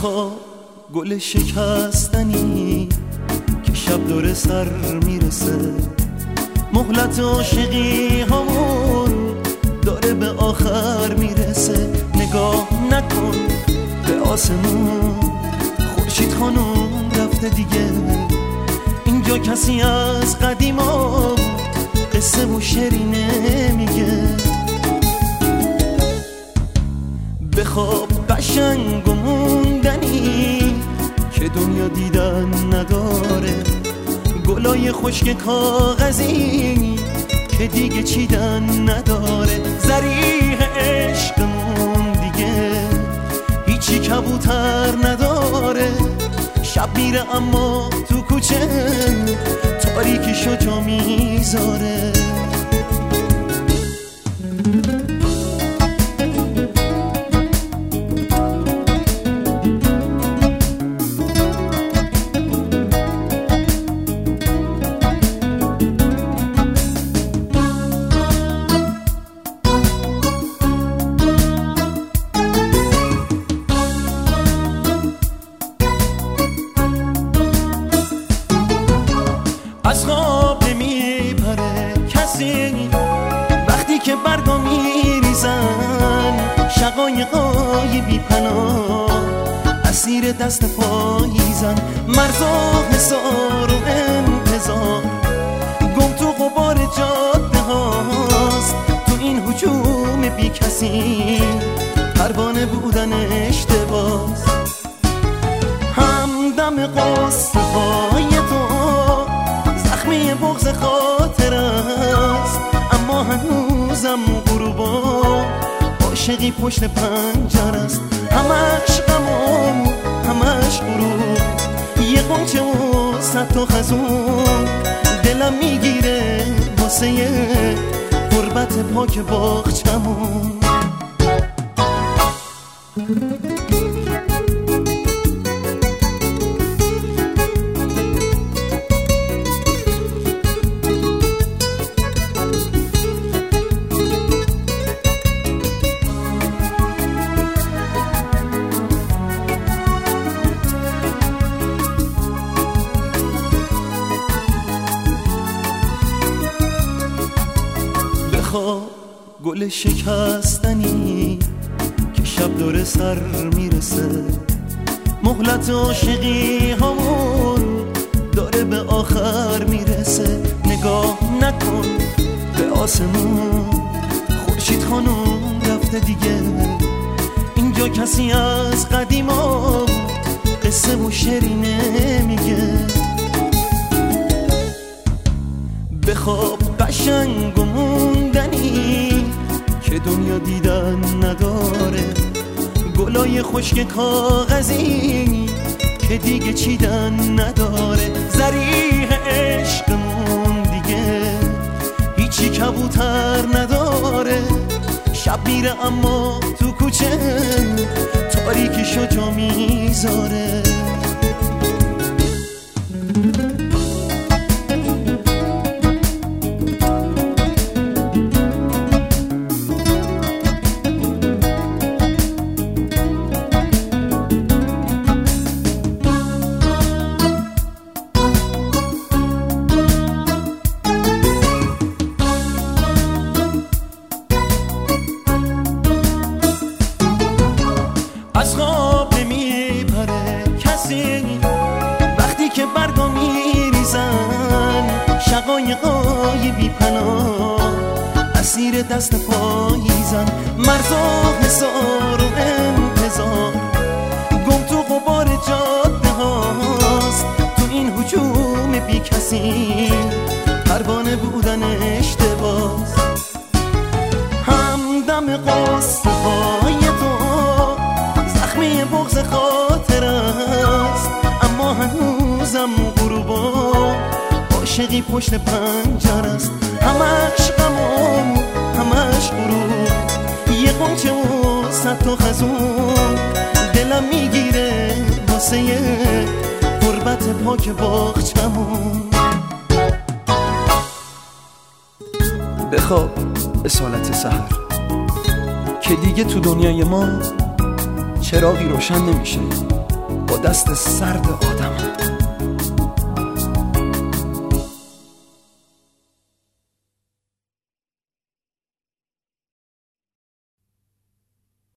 بخواب گل شکستنی که شب دور سر میرسه، مهلت عاشقی همون داره به آخر میرسه. نگاه نکن به آسمون، خورشید خانم رفته دیگه. اینجا کسی از قدیما قصه و شعری نمیگه. بخواب قشنگ و موندنی که دنیا دیدن نداره، گلای خشک کاغذی که دیگه چیدن نداره. زریح عشقمون دیگه هیچی کبوتر نداره. شب میره اما تو کوچه تاریکیشو جا میذاره. از خواب نمیپره کسی وقتی که برگا میریزن. شقایقای بی پناه اسیر دست پاییزن. مرزا حصار و انتظار گم تو غبار جاده هاست. تو این هجوم بی کسی پروانه بودن اشتباس. همدم قصه های تو زخمی بغض خاطر است، اما هنوزم غروبا عاشقی پشت پنجره است. همش غم و همش غروب، یه غنچه و صد تا خزون دلم میگیره واسه غربت پاک باغچمون. گل شکستنی که شب دور سر میرسه، مهلت عاشقی همون داره به آخر میرسه. نگاه نکن به آسمون، خورشید خانم رفته دیگه. اینجا کسی از قدیما قصه و شعری نمیگه. بخواب قشنگ و موندنی که دنیا دیدن نداره، گلای خشک کاغذی که دیگه چیدن نداره. زریح عشقمون دیگه هیچی کبوتر نداره. شب میره اما تو کوچه تاریکیشو جا میذاره. از خواب نمیپره کسی وقتی که برگا میریزن. شقایقای بی پناه اسیر دست پاییزن. مرزا حصار و انتظار گم تو غبار جاده هاست. تو این هجوم بی کسی پروانه بودن اشتباس. همدم قصه های تو زخمی بغض خاطر است، اما هنوزم غروبا عاشقی پشت پنجره است. همش غم و همش غروب، یه غنچه و صد تا خزون دلم میگیره واسه غربت پاک باغچمون. بخواب اصالت سحر که دیگه تو دنیای ما چراغی روشن نمیشه. با دست سرد آدم